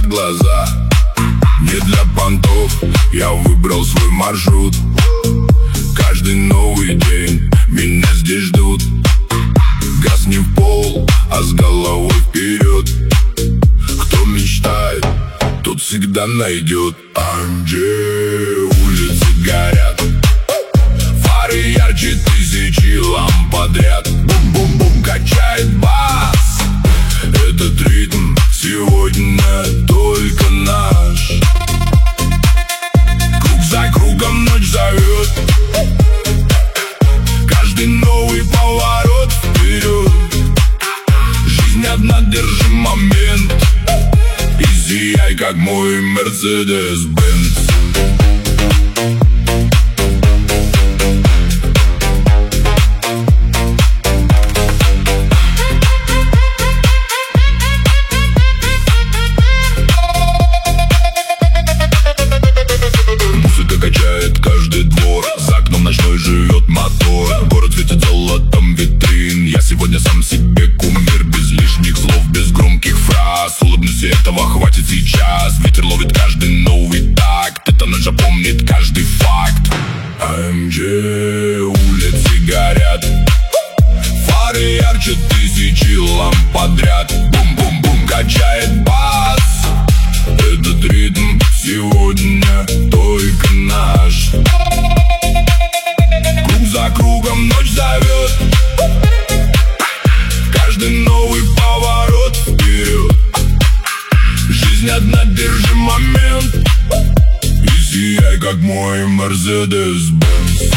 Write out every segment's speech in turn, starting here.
слезят глаза. Не для понтов я выбрал свой маршрут. Каждый новый день меня здесь ждут. Газ не в пол, а с головой вперед. Кто мечтает, тот всегда найдет. Улицы горят, фары ярче тысячи ламп подряд. Бум-бум-бум качает бас. Этот ритм сегодня только наш. Круг за кругом ночь зовет. Каждый новый поворот вперед. Жизнь одна, держи момент и сияй, как мой Мерседес-Бенц. Музыка качает каждый двор. За окном ночной живет мотор. Город светит золотом витрин. Я сегодня сам себе кумир. Без лишних слов, без громких фраз. Улыбнусь, и этого хватит сейчас. Ветер ловит каждый новый такт. Эта ночь запомнит каждый факт. Улицы горят, фары ярче тысячи ламп подряд. Бум-бум-бум качает бас. Этот ритм сегодня только наш. Круг за кругом ночь зовет. Каждый новый поворот вперед. Жизнь одна, держи момент и сияй, как мой Мерседес-Бенц.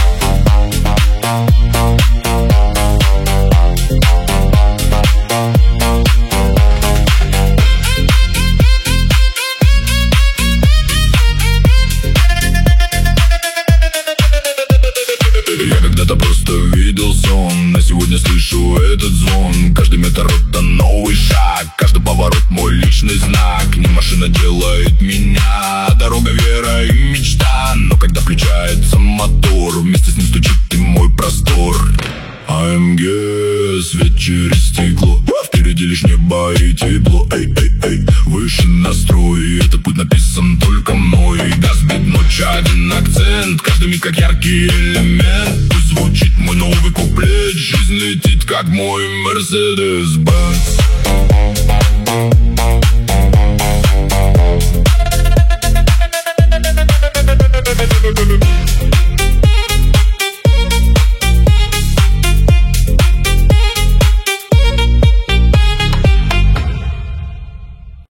Я когда-то просто видел сон, а сегодня слышу этот звон. Каждый метр это новый шаг, каждый поворот мой личный знак. Не машина делает меня, дорога, вера и мечта. Но когда включается мотор, вместе с ним стучит и мой простор. АМГ, свет через стекло, впереди лишь небо и тепло. Эй, выше настрой, этот путь написан только мной. Газ, бит, ночь, один акцент, каждый миг как яркий элемент. Пусть звучит мой новый куплет, жизнь летит как мой Мерседес-Бенц.